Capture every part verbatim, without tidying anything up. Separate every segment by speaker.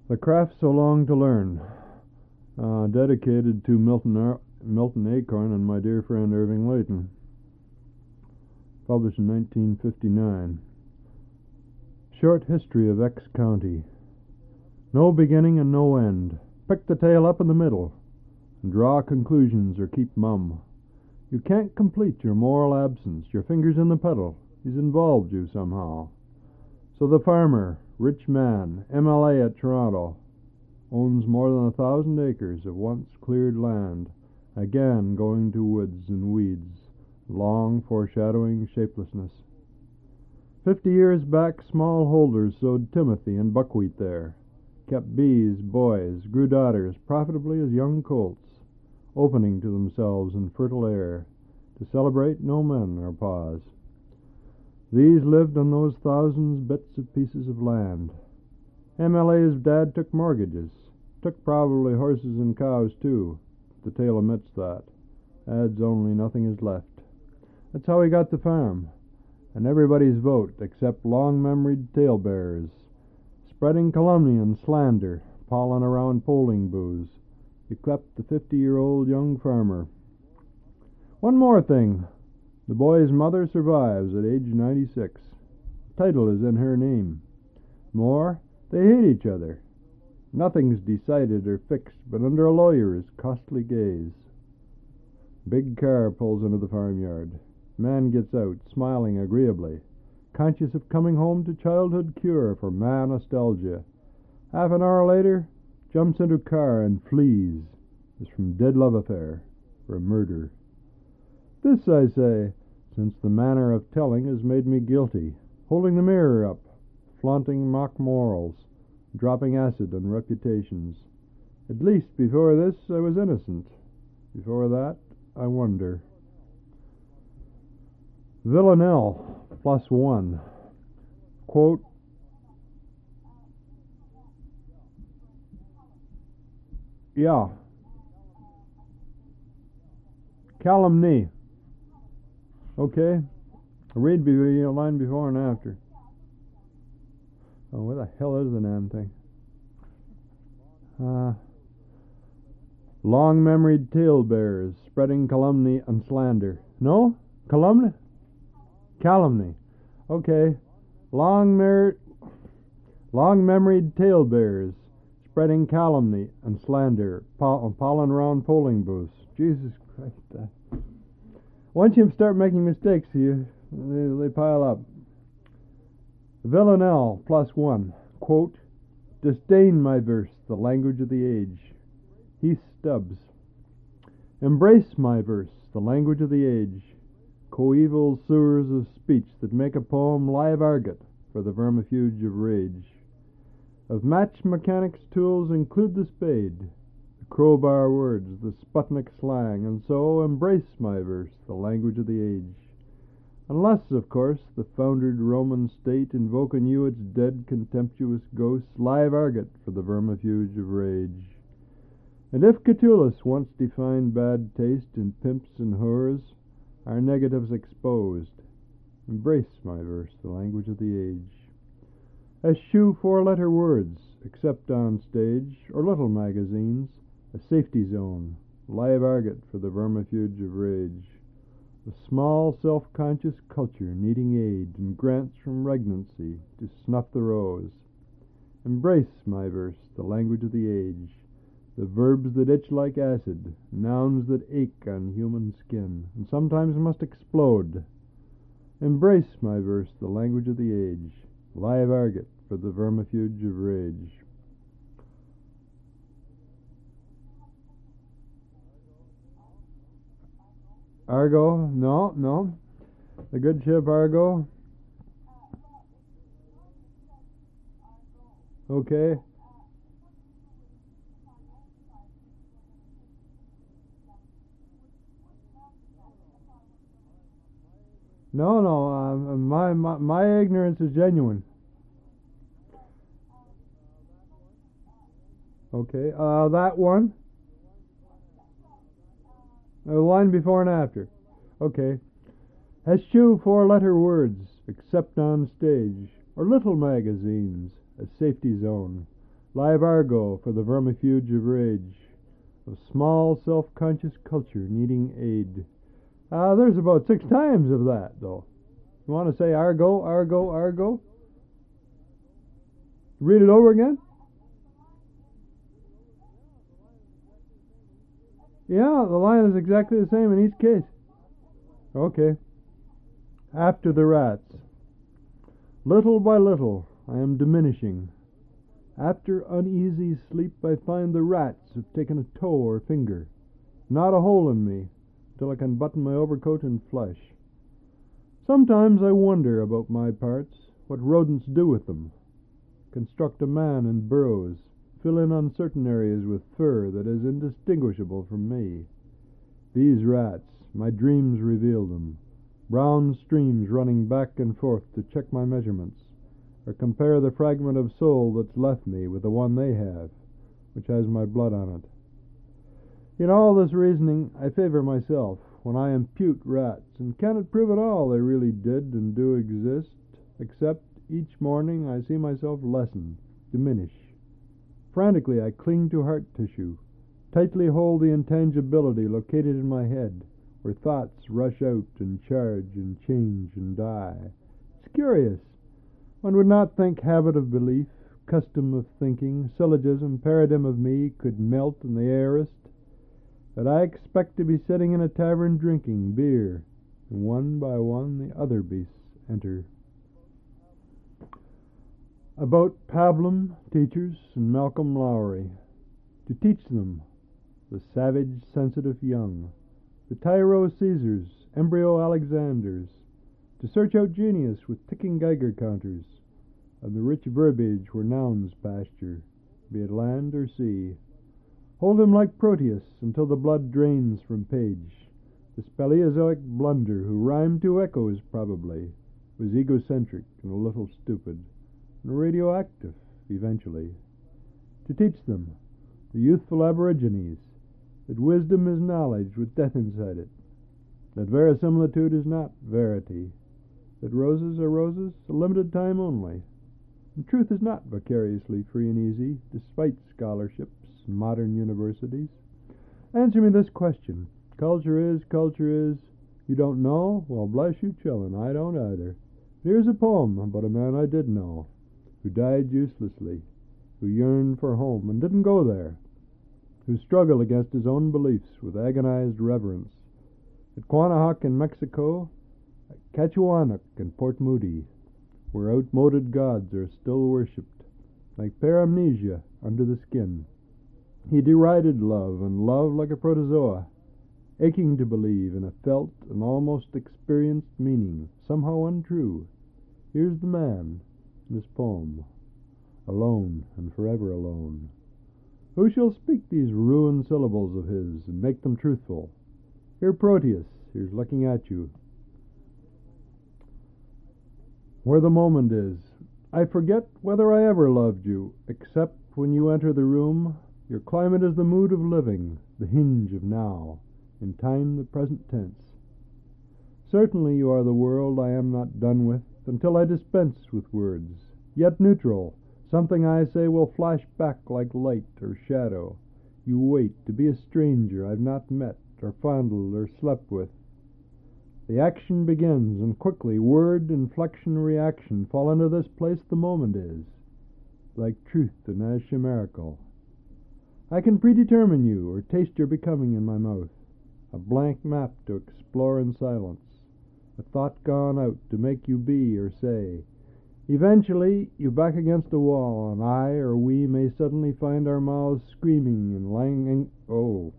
Speaker 1: The Craft So Long to Learn, uh, dedicated to Milton, Ar- Milton Acorn and my dear friend Irving Layton. Published in nineteen fifty-nine. Short History of X County. No beginning and no end. Pick the tale up in the middle, and draw conclusions or keep mum. You can't complete your moral absence. Your finger's in the pedal. He's involved you somehow. So the farmer, rich man, M L A at Toronto, owns more than a thousand acres of once cleared land, again going to woods and weeds, long foreshadowing shapelessness. Fifty years back, small holders sowed timothy and buckwheat there, kept bees, boys, grew daughters profitably as young colts, opening to themselves in fertile air. To celebrate, no men or paws. These lived on those thousands bits of pieces of land. M L A's dad took mortgages, took probably horses and cows too. The tale omits that. Adds only nothing is left. That's how he got the farm, and everybody's vote except long-memoried talebearers, spreading calumny and slander, pollen around polling booths, yclept the fifty-year-old young farmer. One more thing. The boy's mother survives at age ninety-six. The title is in her name. More, they hate each other. Nothing's decided or fixed, but under a lawyer's costly gaze. Big car pulls into the farmyard. Man gets out, smiling agreeably, conscious of coming home to childhood cure for man nostalgia. Half an hour later, jumps into car and flees, as from dead love affair, for murder. This, I say, since the manner of telling has made me guilty, holding the mirror up, flaunting mock morals, dropping acid on reputations. At least before this I was innocent. Before that, I wonder. Villanelle, plus one. Quote, yeah. Calumny. Okay. Read the line before and after. Oh, where the hell is the damn thing? Uh, long-memoried talebearers spreading calumny and slander. No? Calumny? Calumny. Okay. Long-mer- long-memoried talebearers spreading calumny and slander, poll- pollen around polling booths. Jesus Christ. Uh, once you start making mistakes, you they, they pile up. Villanelle, plus one. Quote, disdain my verse, the language of the age. Heath Stubbs. Embrace my verse, the language of the age. Coeval sewers of speech that make a poem live argot for the vermifuge of rage. Of match mechanics tools include the spade, the crowbar words, the Sputnik slang, and so embrace my verse, the language of the age. Unless, of course, the foundered Roman state invoke anew its dead contemptuous ghosts, live argot for the vermifuge of rage. And if Catullus once defined bad taste in pimps and whores, our negatives exposed. Embrace my verse, the language of the age. Eschew four-letter words, except on stage, or little magazines, a safety zone, live argot for the vermifuge of rage. The small self-conscious culture needing aid and grants from regnancy to snuff the rose. Embrace my verse, the language of the age. The verbs that itch like acid, nouns that ache on human skin, and sometimes must explode. Embrace my verse, the language of the age. Live argot for the vermifuge of rage. Argo? No, no. The good ship Argo? Okay. No, no. Uh, my, my my ignorance is genuine. Okay. Uh, that one. The line before and after. Okay. Eschew four-letter words, except on stage, or little magazines, a safety zone, live argot for the vermifuge of rage, of small self-conscious culture needing aid. Ah, uh, there's about six times of that, though. You want to say argot, argot, argot? Read it over again? Yeah, the line is exactly the same in each case. Okay. After the rats. Little by little, I am diminishing. After uneasy sleep, I find the rats have taken a toe or finger. Not a hole in me, till I can button my overcoat and flesh. Sometimes I wonder about my parts, what rodents do with them. Construct a man in burrows, fill in uncertain areas with fur that is indistinguishable from me. These rats, my dreams reveal them, brown streams running back and forth to check my measurements, or compare the fragment of soul that's left me with the one they have, which has my blood on it. In all this reasoning, I favor myself when I impute rats, and cannot prove at all they really did and do exist, except each morning I see myself lessen, diminish. Frantically I cling to heart tissue, tightly hold the intangibility located in my head, where thoughts rush out and charge and change and die. It's curious. One would not think habit of belief, custom of thinking, syllogism, paradigm of me could melt in the aorist, but I expect to be sitting in a tavern drinking beer, and one by one the other beasts enter. About Pablum, teachers, and Malcolm Lowry. To teach them, the savage, sensitive young, the tyro Caesars, embryo Alexanders, to search out genius with ticking Geiger counters, and the rich verbiage where nouns pasture, be it land or sea. Hold him like Proteus until the blood drains from page, the Speleozoic blunder who rhymed to echoes probably, was egocentric and a little stupid, and radioactive eventually. To teach them, the youthful aborigines, that wisdom is knowledge with death inside it, that verisimilitude is not verity, that roses are roses a limited time only, and truth is not vicariously free and easy, despite scholarships and modern universities. Answer me this question. Culture is, culture is. You don't know? Well, bless you, chillin', I don't either. Here's a poem about a man I did know, who died uselessly, who yearned for home and didn't go there, who struggled against his own beliefs with agonized reverence. At Quanahawk in Mexico, at Cachuanac in Port Moody, where outmoded gods are still worshipped, like paramnesia under the skin. He derided love, and love like a protozoa, aching to believe in a felt and almost experienced meaning, somehow untrue. Here's the man, in this poem, alone and forever alone. Who shall speak these ruined syllables of his and make them truthful? Here Proteus, here's looking at you. Where the moment is, I forget whether I ever loved you, except when you enter the room. Your climate is the mood of living, the hinge of now, in time the present tense. Certainly you are the world I am not done with, until I dispense with words, yet neutral. Something I say will flash back like light or shadow. You wait to be a stranger I've not met or fondled or slept with. The action begins, and quickly word, inflection, reaction fall into this place the moment is, like truth and as chimerical. I can predetermine you, or taste your becoming in my mouth, a blank map to explore in silence, a thought gone out to make you be or say. Eventually, you back against a wall, and I or we may suddenly find our mouths screaming and langing, oh,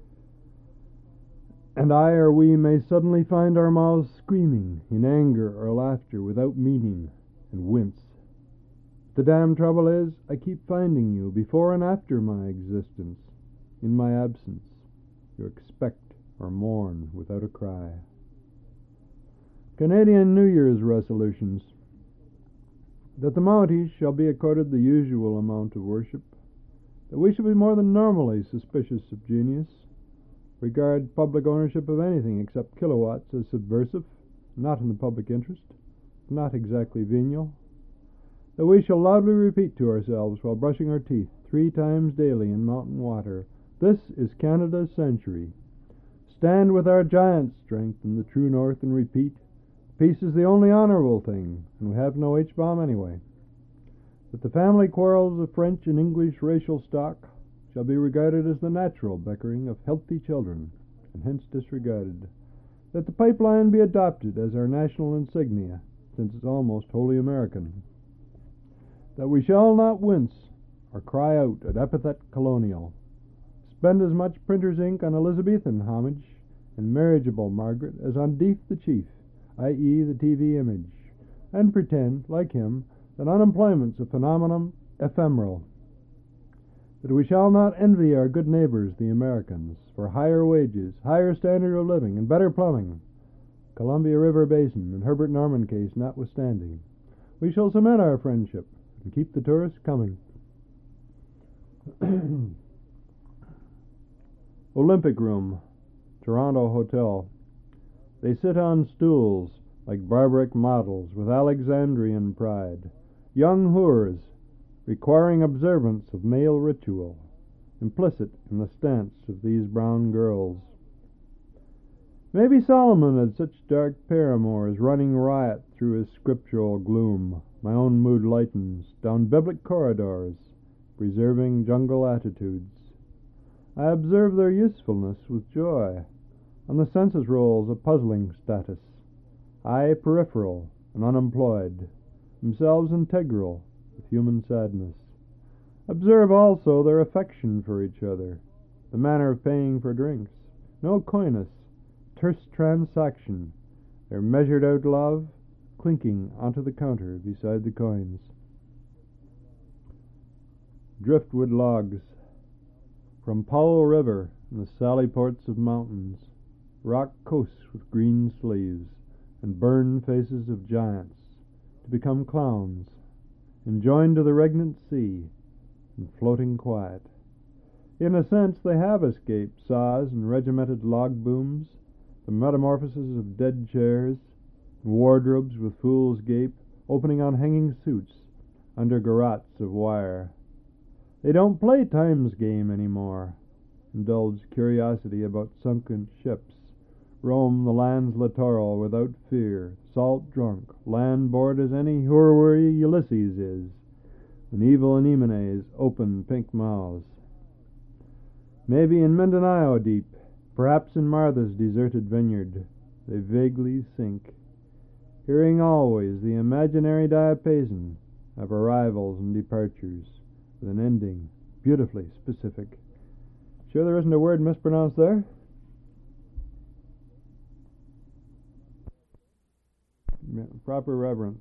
Speaker 1: and I or we may suddenly find our mouths screaming in anger or laughter without meaning, and wince. The damn trouble is, I keep finding you before and after my existence, in my absence. You expect or mourn without a cry. Canadian New Year's resolutions. That the Mounties shall be accorded the usual amount of worship, that we shall be more than normally suspicious of genius, regard public ownership of anything except kilowatts as subversive, not in the public interest, not exactly venial, that we shall loudly repeat to ourselves while brushing our teeth three times daily in mountain water. This is Canada's century. Stand with our giant strength in the true north and repeat, peace is the only honorable thing, and we have no H-bomb anyway. That the family quarrels of French and English racial stock shall be regarded as the natural bickering of healthy children, and hence disregarded. That the pipeline be adopted as our national insignia, since it's almost wholly American. That we shall not wince or cry out at epithet colonial. Spend as much printer's ink on Elizabethan homage and marriageable Margaret as on Deef the Chief, that is the T V image, and pretend, like him, that unemployment's a phenomenon ephemeral. That we shall not envy our good neighbors, the Americans, for higher wages, higher standard of living, and better plumbing, Columbia River Basin and Herbert Norman case notwithstanding. We shall cement our friendship and keep the tourists coming. Olympic Room, Toronto Hotel. They sit on stools like barbaric models with Alexandrian pride, young whores requiring observance of male ritual, implicit in the stance of these brown girls. Maybe Solomon had such dark paramours running riot through his scriptural gloom. My own mood lightens down biblic corridors, preserving jungle attitudes. I observe their usefulness with joy. On the census rolls a puzzling status. I peripheral and unemployed, themselves integral with human sadness. Observe also their affection for each other, the manner of paying for drinks. No coyness, terse transaction, their measured out love clinking onto the counter beside the coins. Driftwood logs. From Powell River and the sally ports of mountains, rock coasts with green sleeves, and burn faces of giants, to become clowns, enjoined to the regnant sea, and floating quiet. In a sense, they have escaped saws and regimented log booms, the metamorphoses of dead chairs, and wardrobes with fool's gape opening on hanging suits under garrots of wire. They don't play time's game anymore, indulge curiosity about sunken ships, roam the land's littoral without fear, salt drunk, land bored as any hoary Ulysses is, when evil anemones open pink mouths. Maybe in Mindanao deep, perhaps in Martha's deserted vineyard, they vaguely sink, hearing always the imaginary diapason of arrivals and departures, with an ending beautifully specific. Sure there isn't a word mispronounced there? Proper reverence.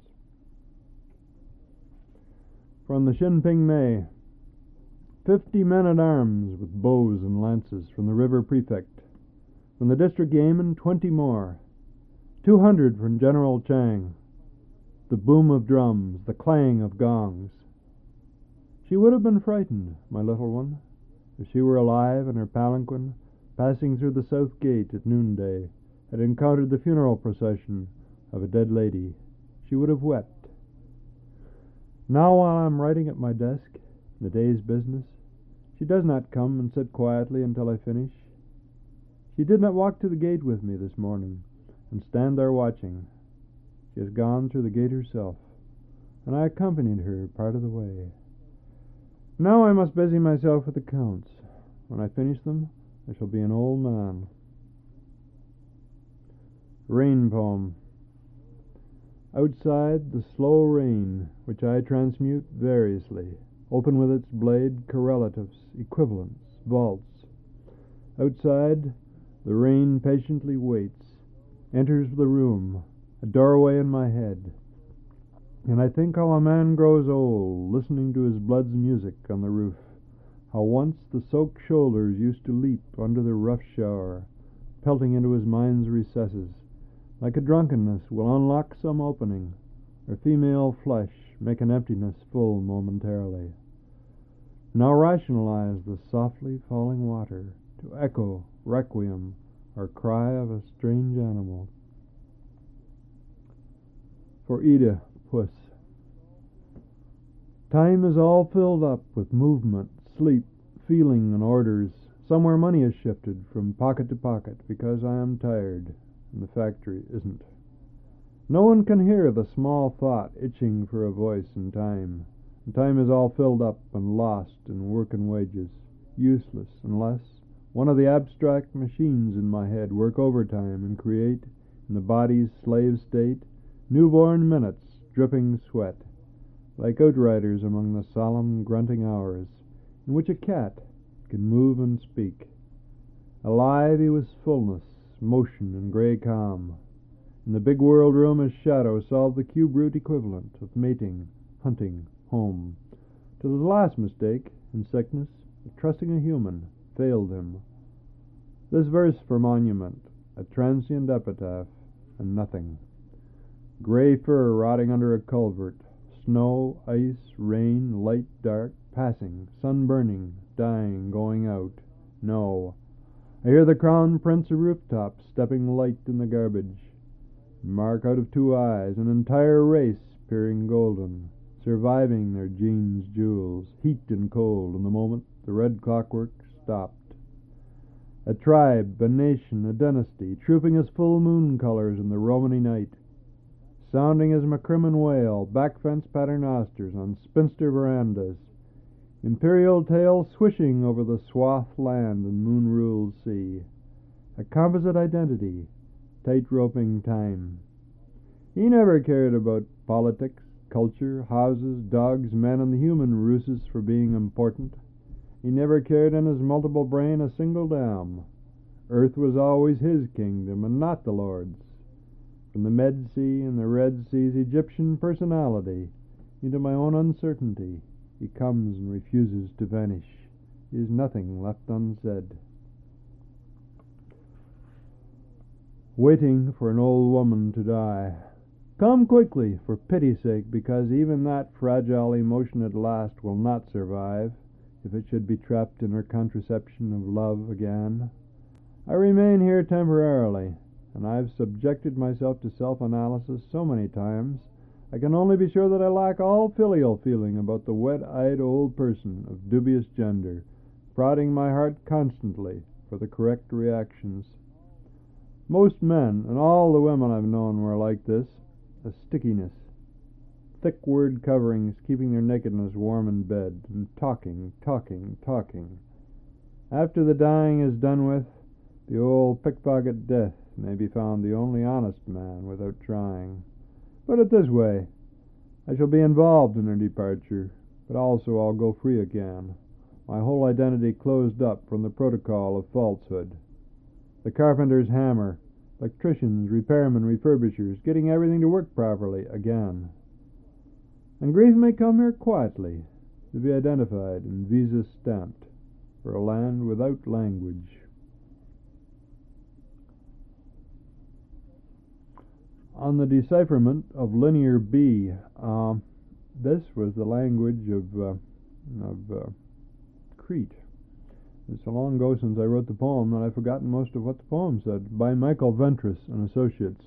Speaker 1: From the Shinping Mei, fifty men-at-arms with bows and lances from the river prefect. From the district yeoman, twenty more. Two hundred from General Chang. The boom of drums, the clang of gongs. She would have been frightened, my little one, if she were alive and her palanquin, passing through the south gate at noonday, had encountered the funeral procession of a dead lady. She would have wept. Now, while I am writing at my desk, the day's business, she does not come and sit quietly until I finish. She did not walk to the gate with me this morning and stand there watching. She has gone through the gate herself, and I accompanied her part of the way. Now I must busy myself with accounts. When I finish them, I shall be an old man. Rain poem. Outside, the slow rain, which I transmute variously, open with its blade correlatives, equivalents, vaults. Outside, the rain patiently waits, enters the room, a doorway in my head, and I think how a man grows old, listening to his blood's music on the roof, how once the soaked shoulders used to leap under the rough shower, pelting into his mind's recesses, like a drunkenness will unlock some opening, or female flesh make an emptiness full momentarily. Now rationalize the softly falling water to echo, requiem, or cry of a strange animal. For Ida, Puss. Time is all filled up with movements sleep, feeling, and orders. Somewhere money is shifted from pocket to pocket because I am tired, and the factory isn't. No one can hear the small thought itching for a voice in time, and time is all filled up and lost in work and wages, useless unless one of the abstract machines in my head work overtime and create, in the body's slave state, newborn minutes, dripping sweat, like outriders among the solemn grunting hours, in which a cat can move and speak. Alive he was fullness, motion, and grey calm. In the big world room his shadow solved the cube-root equivalent of mating, hunting, home, till his last mistake, in sickness, of trusting a human, failed him. This verse for monument, a transient epitaph, and nothing. Grey fur rotting under a culvert, snow, ice, rain, light, dark, passing, sun burning, dying, going out. No. I hear the crown prince of rooftops stepping light in the garbage. Mark out of two eyes, an entire race peering golden, surviving their genes' jewels, heat and cold, in the moment the red clockwork stopped. A tribe, a nation, a dynasty, trooping as full moon colors in the Romany night, sounding as McCrimmon wail, back fence paternosters on spinster verandas, imperial tail swishing over the swathed land and moon-ruled sea. A composite identity, tight-roping time. He never cared about politics, culture, houses, dogs, men, and the human ruses for being important. He never cared in his multiple brain a single damn. Earth was always his kingdom, and not the Lord's. From the Med Sea and the Red Sea's Egyptian personality into my own uncertainty, he comes and refuses to vanish. He is nothing left unsaid. Waiting for an old woman to die. Come quickly, for pity's sake, because even that fragile emotion at last will not survive, if it should be trapped in her contraception of love again. I remain here temporarily, and I've subjected myself to self-analysis so many times, I can only be sure that I lack all filial feeling about the wet-eyed old person of dubious gender, prodding my heart constantly for the correct reactions. Most men, and all the women I've known, were like this, a stickiness. Thick word coverings keeping their nakedness warm in bed, and talking, talking, talking. After the dying is done with, the old pickpocket death may be found the only honest man without trying. Put it this way, I shall be involved in her departure, but also I'll go free again, my whole identity closed up from the protocol of falsehood. The carpenter's hammer, electricians, repairmen, refurbishers, getting everything to work properly again. And grief may come here quietly, to be identified and visas stamped, for a land without language. On the decipherment of Linear B, uh, this was the language of, uh, of uh, Crete. It's so long ago since I wrote the poem that I've forgotten most of what the poem said, by Michael Ventris and Associates.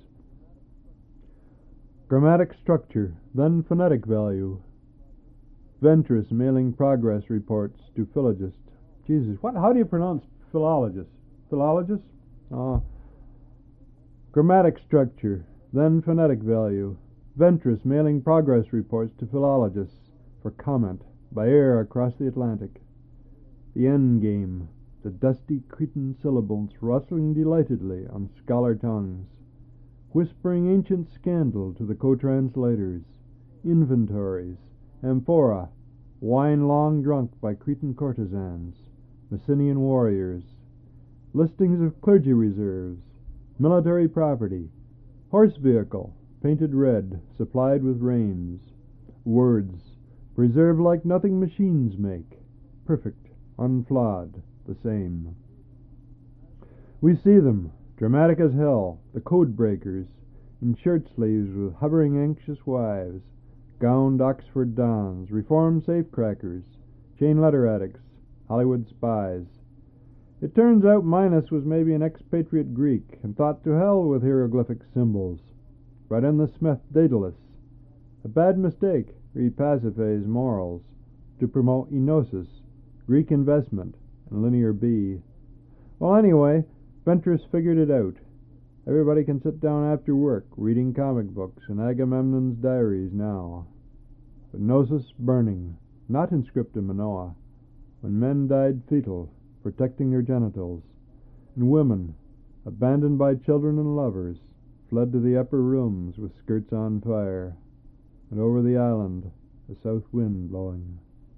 Speaker 1: Grammatic structure, then phonetic value. Ventris mailing progress reports to philologist. Jesus, what? How do you pronounce philologist? Philologist? Uh, grammatic structure, then phonetic value. Ventris mailing progress reports to philologists for comment by air across the Atlantic. The end game, the dusty Cretan syllables rustling delightedly on scholar tongues, whispering ancient scandal to the co-translators, inventories, amphora, wine long drunk by Cretan courtesans, Messenian warriors, listings of clergy reserves, military property, horse vehicle, painted red, supplied with reins, words, preserved like nothing machines make, perfect, unflawed, the same. We see them, dramatic as hell, the code breakers, in shirt sleeves with hovering anxious wives, gowned Oxford dons, reformed safecrackers, chain letter addicts, Hollywood spies. It turns out Minos was maybe an expatriate Greek, and thought to hell with hieroglyphic symbols. Brought in the Smith Daedalus. A bad mistake, re Pasiphae's morals, to promote enosis, Greek investment, and Linear B. Well, anyway, Ventress figured it out. Everybody can sit down after work, reading comic books and Agamemnon's diaries now. But Gnosis burning, not in scriptum Manoa, when men died fetal, protecting their genitals, and women, abandoned by children and lovers, fled to the upper rooms with skirts on fire, and over the island a south wind blowing.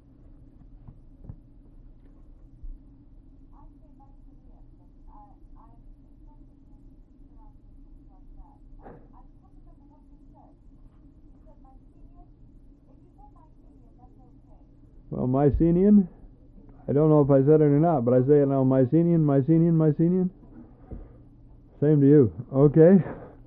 Speaker 1: Well, Mycenian, I don't know if I said it or not, but I say it now, Mycenian, Mycenian, Mycenian. Same to you. Okay.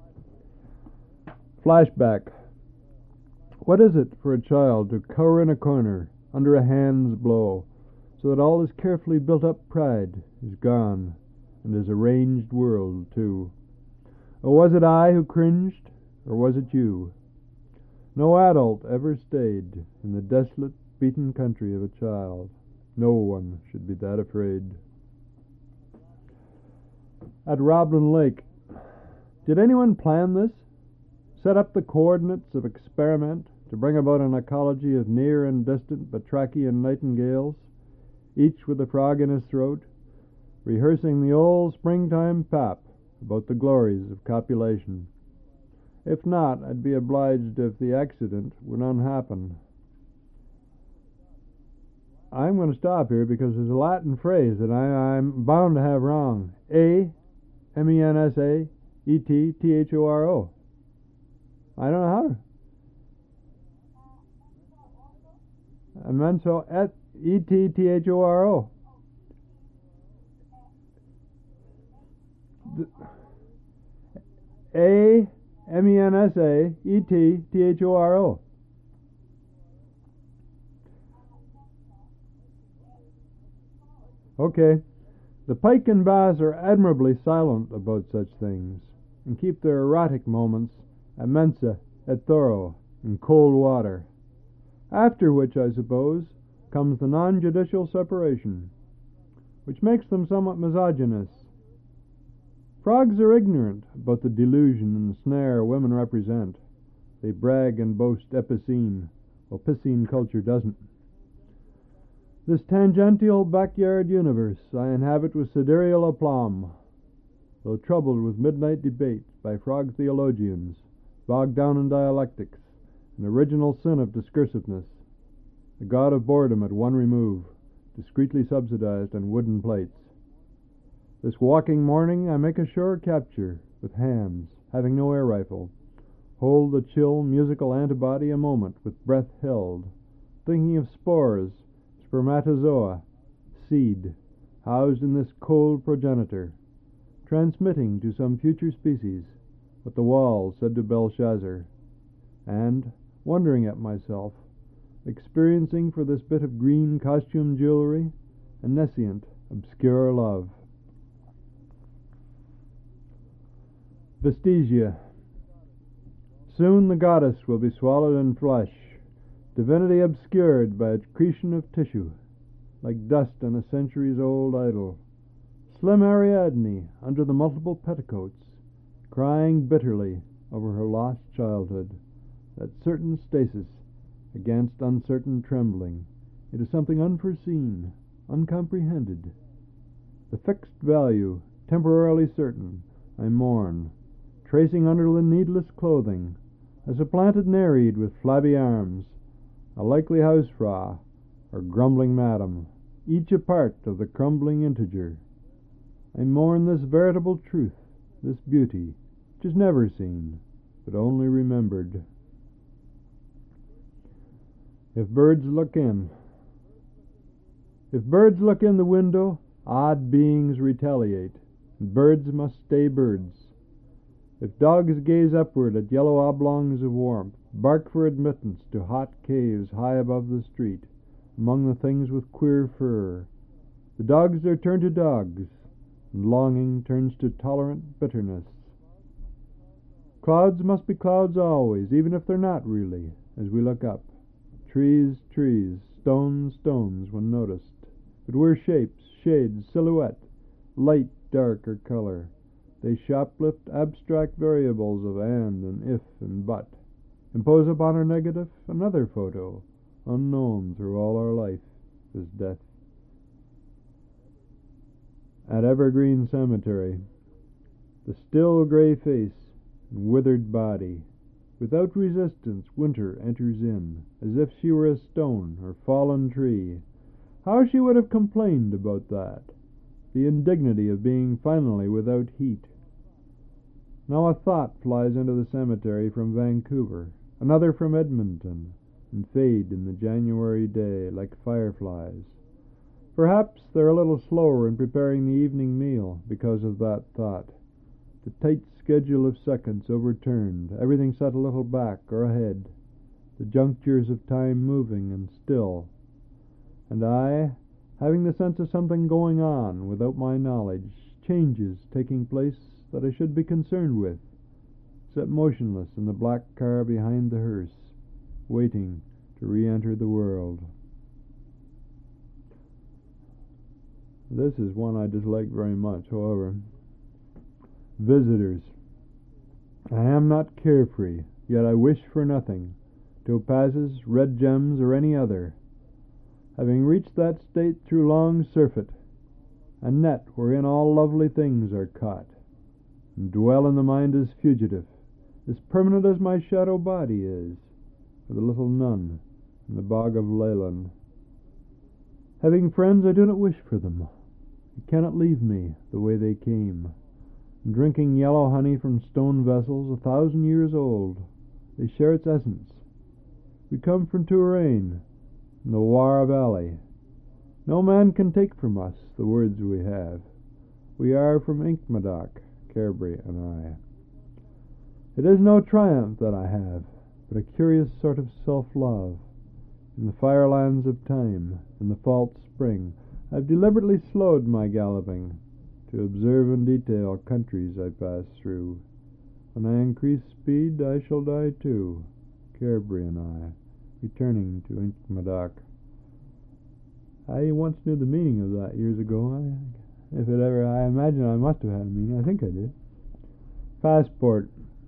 Speaker 1: Flashback. What is it for a child to cower in a corner under a hand's blow, so that all his carefully built-up pride is gone, and his arranged world, too? Or was it I who cringed, or was it you? No adult ever stayed in the desolate, beaten country of a child. No one should be that afraid. At Roblin Lake, did anyone plan this? Set up the coordinates of experiment to bring about an ecology of near and distant batrachian nightingales, each with a frog in his throat, rehearsing the old springtime pap about the glories of copulation? If not, I'd be obliged if the accident would unhappen. I'm going to stop here because there's a Latin phrase that I, I'm bound to have wrong. A, M E N S A, E T, T H O R O. I don't know how to. Menso et E T T H O R O. A M E N S A E T T H O R O. Okay. The pike and bass are admirably silent about such things, and keep their erotic moments at mensa, et thoro, in cold water. After which, I suppose, comes the non-judicial separation, which makes them somewhat misogynous. Frogs are ignorant about the delusion and snare women represent. They brag and boast epicene, while piscine culture doesn't. This tangential backyard universe I inhabit with sidereal aplomb, though troubled with midnight debates by frog theologians, bogged down in dialectics, an original sin of discursiveness, the god of boredom at one remove, discreetly subsidized on wooden plates. This walking morning I make a sure capture, with hands, having no air rifle, hold the chill musical antibody a moment with breath held, thinking of spores, spermatozoa, seed, housed in this cold progenitor, transmitting to some future species what the walls said to Belshazzar, and, wondering at myself, experiencing for this bit of green costume jewelry a nescient, obscure love. Vestigia. Soon the goddess will be swallowed in flesh, divinity obscured by accretion of tissue, like dust on a centuries-old idol. Slim Ariadne, under the multiple petticoats, crying bitterly over her lost childhood, that certain stasis against uncertain trembling into something unforeseen, uncomprehended. The fixed value, temporarily certain, I mourn, tracing under the needless clothing, a supplanted Nereid with flabby arms, a likely housefrau, or grumbling madam, each a part of the crumbling integer. I mourn this veritable truth, this beauty, which is never seen, but only remembered. If birds look in. If birds look in the window, odd beings retaliate, and birds must stay birds. If dogs gaze upward at yellow oblongs of warmth, bark for admittance to hot caves high above the street, among the things with queer fur, the dogs are turned to dogs, and longing turns to tolerant bitterness. Clouds must be clouds always, even if they're not really, as we look up. Trees, trees, stones, stones, when noticed. but we're shapes, shades, silhouette, light, dark, or color. They shoplift abstract variables of and and if and but, impose upon our negative another photo, unknown through all our life, is death. At Evergreen Cemetery, the still gray face and withered body, without resistance winter enters in, as if she were a stone or fallen tree. How she would have complained about that, the indignity of being finally without heat. Now a thought flies into the cemetery from Vancouver, another from Edmonton, and fade in the January day like fireflies. Perhaps they're a little slower in preparing the evening meal because of that thought. The tight schedule of seconds overturned, everything set a little back or ahead, the junctures of time moving and still. And I, having the sense of something going on without my knowledge, changes taking place that I should be concerned with, sit motionless in the black car behind the hearse, waiting to re-enter the world. This is one I dislike very much, however. Visitors. I am not carefree, yet I wish for nothing, topazes, red gems, or any other. Having reached that state through long surfeit, a net wherein all lovely things are caught, and dwell in the mind as fugitive, as permanent as my shadow body is, for the little nun in the bog of Leyland. Having friends, I do not wish for them. They cannot leave me the way they came. Drinking yellow honey from stone vessels a thousand years old, they share its essence. We come from Touraine, in the Loire Valley. No man can take from us the words we have. We are from Inkmadoc, Carberry and I. It is no triumph that I have, but a curious sort of self-love. In the firelands of time, in the false spring, I've deliberately slowed my galloping, to observe in detail countries I pass through. When I increase speed, I shall die too, Carberry and I, returning to Inkmadoc. I once knew the meaning of that years ago. I, if it ever, I imagine I must have had a meaning. I think I did. Passport.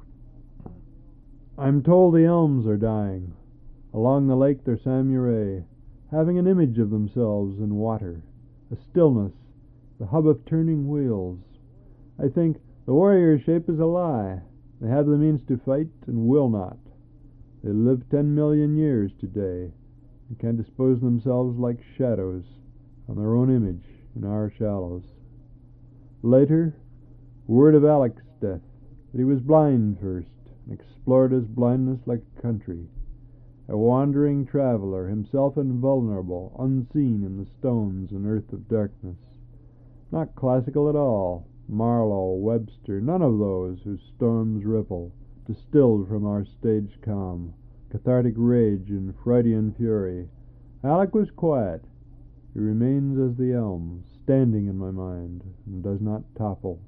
Speaker 1: I'm told the elms are dying. Along the lake they're samurai, having an image of themselves in water, a stillness, the hub of turning wheels. I think the warrior shape is a lie. They have the means to fight and will not. They live ten million years today and can dispose themselves like shadows on their own image in our shallows. Later, word of Alec's death, that he was blind first and explored his blindness like a country. A wandering traveler, himself invulnerable, unseen in the stones and earth of darkness. Not classical at all. Marlowe, Webster, none of those whose storms ripple, distilled from our stage calm, cathartic rage and Freudian fury. Alec was quiet. He remains as the elm, standing in my mind, and does not topple.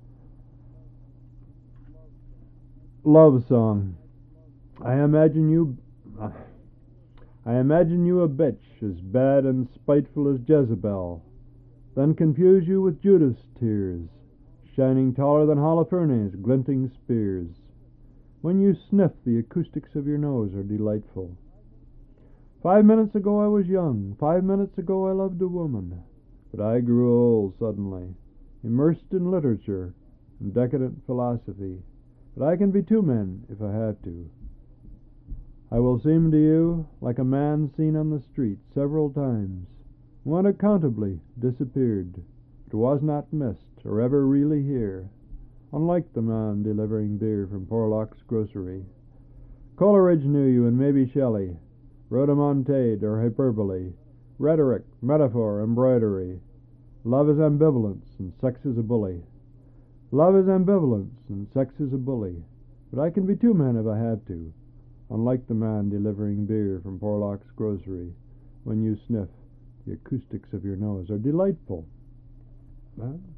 Speaker 1: Love song. I imagine you... I imagine you a bitch as bad and spiteful as Jezebel, then confuse you with Judas' tears, shining taller than Holofernes' glinting spears. When you sniff, the acoustics of your nose are delightful. Five minutes ago I was young, five minutes ago I loved a woman, but I grew old suddenly, immersed in literature and decadent philosophy. But I can be two men if I have to. I will seem to you like a man seen on the street several times, who unaccountably disappeared, but was not missed or ever really here, unlike the man delivering beer from Porlock's grocery. Coleridge knew you, and maybe Shelley, rhodomontade or hyperbole, rhetoric, metaphor, embroidery. Love is ambivalence, and sex is a bully. Love is ambivalence, and sex is a bully, but I can be two men if I have to. Unlike the man delivering beer from Porlock's grocery, when you sniff, the acoustics of your nose are delightful. Huh?